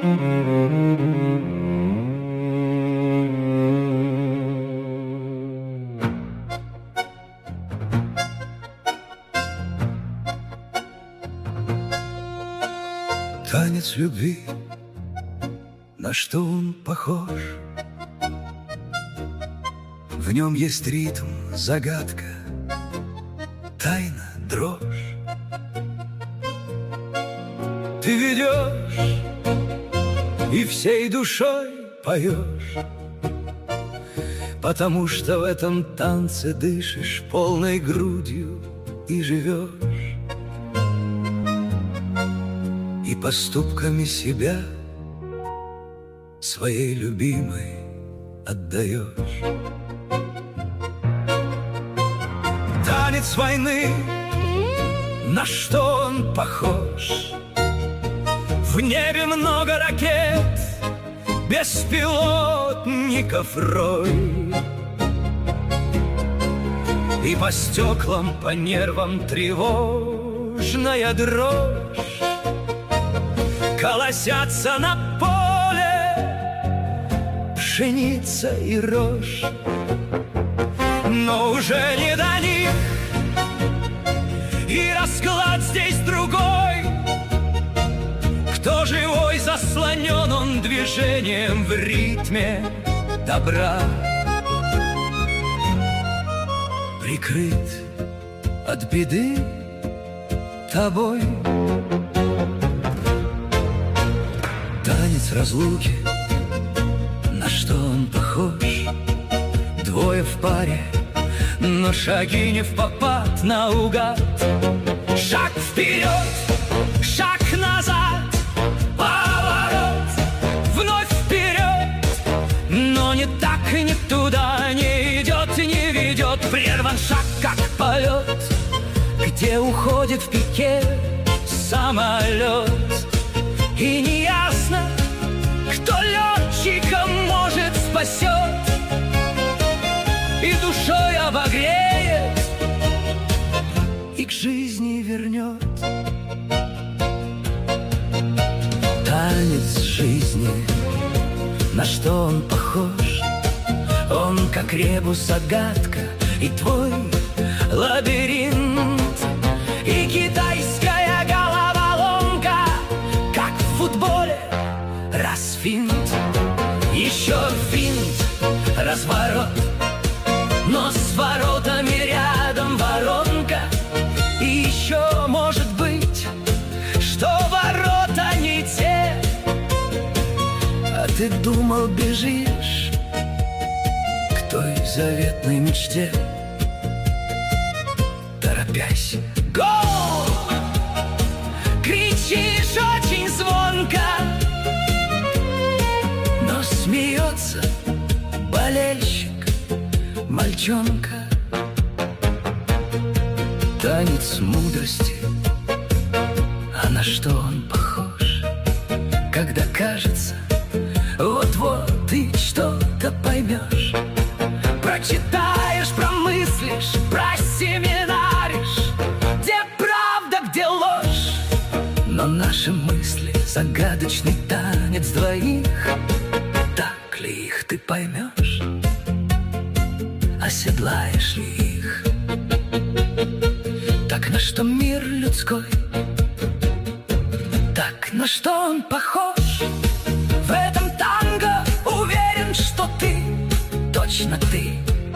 Танец любви, на что он похож? В нем есть ритм, загадка, тайна, дрожь. Ты ведешь и всей душой поешь, потому что в этом танце дышишь полной грудью и живешь. И поступками себя своей любимой отдаешь. Танец войны, на что он похож? В небе много ракет, беспилотников рой, и по стеклам, по нервам тревожная дрожь. Колосятся на поле пшеница и рожь, но уже не до них, и расклад здесь другой. Кто живой, заслонен он движением в ритме добра, прикрыт от беды тобой. Танец разлуки, на что он похож? Двое в паре, но шаги не впопад, наугад. Шаг вперед, шаг назад, поворот, вновь вперед, но не так и не туда, не идет и не ведет. Прерван шаг, как полет, где уходит в пике самолет. И неясно, кто летчика может спасет и душой обогреет, и к жизни вернет. Танец жизни, на что он похож? Он как ребус, загадка, и твой лабиринт, и китайская головоломка, как в футболе раз финт, еще финт, разворот, но с воротами рядом воронка. И еще может быть, что ворота не те, а ты думал, бежишь к той заветной мечте. Торопясь, гол! Кричишь очень звонко, но смеется болельщик, мальчонка. Танец мудрости, а на что он похож? Когда кажется, вот-вот ты что-то поймешь, прочитаешь, промыслишь, просеминаришь, где правда, где ложь. Но наши мысли — загадочный танец двоих. Так ли их ты поймешь? Оседлаешь ли их? Так на что мир людской? Так на что он похож? В этом танго уверен, что ты, точно ты,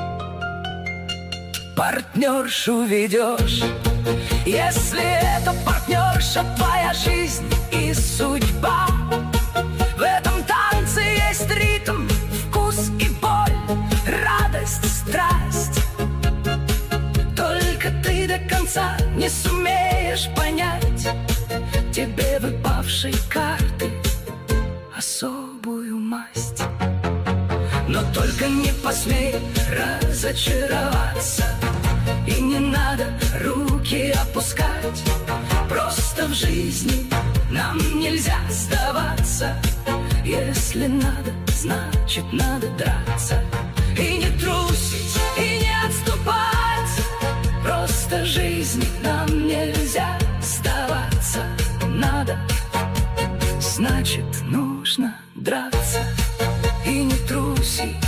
партнершу ведешь. Если это партнерша, твоя жизнь и судьба. В этом танце есть ритм, вкус и боль, радость, страсть. Только ты до конца не сумеешь понять тебе выпавшей карты особую масть. Но только не посмей разочароваться, и не надо руки опускать. Просто в жизни нам нельзя сдаваться. Если надо, значит надо драться. И не трусить, и не отступать. Просто жизни нам нельзя сдаваться. Надо значит нужно драться. И не труси,